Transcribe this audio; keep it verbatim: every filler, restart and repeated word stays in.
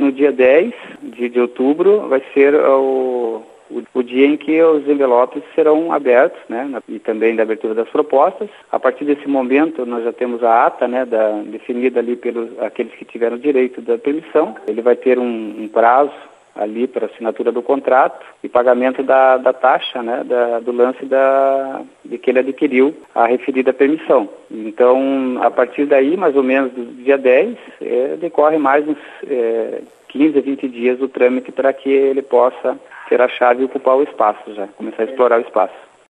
no dia dez de, de outubro vai ser o, o, o dia em que os envelopes serão abertos, né, e também da abertura das propostas. A partir desse momento, nós já temos a ata, né, da, definida ali pelos aqueles que tiveram direito da permissão. Ele vai ter um, um prazo ali para assinatura do contrato e pagamento da, da taxa, né, da, do lance da, de que ele adquiriu a referida permissão. Então, a partir daí, mais ou menos do dia dez, é, decorre mais uns é, quinze a vinte dias o trâmite para que ele possa ter a chave e ocupar o espaço já, começar a explorar o espaço.